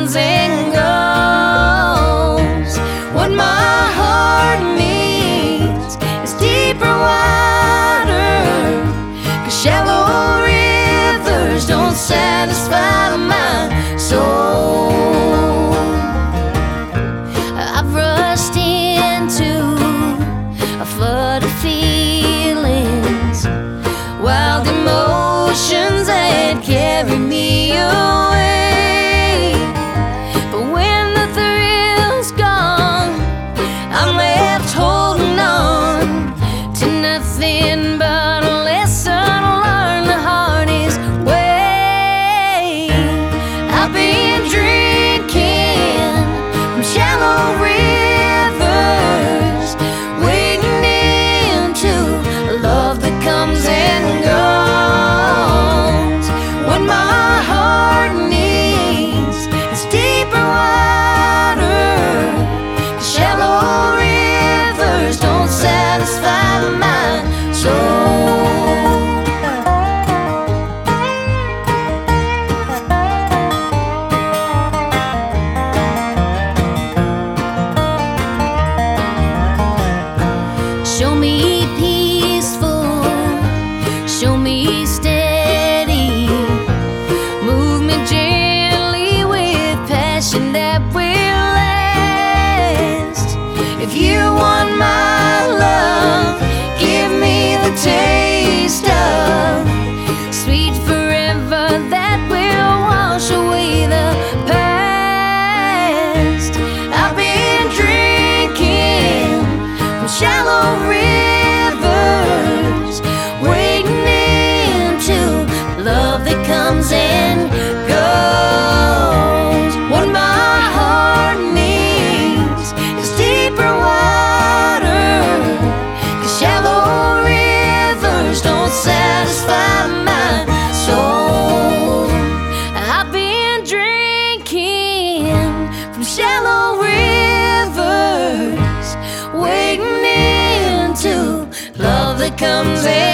comes and goes. What my heart needs is deeper water, 'cause shallow rivers don't satisfy my soul. I've rushed into a flood of feelings, wild emotions that carry me away. But when the thrill's gone, I'm left holding on to nothing but a lesson learned the hardest way. I've been drinking from shallow rivers, wading into a love that comes and goes. What my heart needs is deeper water, 'cause shallow rivers don't satisfy my soul. Show me peaceful, show me steady, move me gently with passion that will last. If you want my love, give me the taste of sweet forever that will wash away the past. I've been drinking from shallow rivers, wading into love that comes and goes. What my heart needs is deeper water, 'cause shallow rivers don't satisfy my soul. I've been drinking from shallow rivers, wading into love that comes and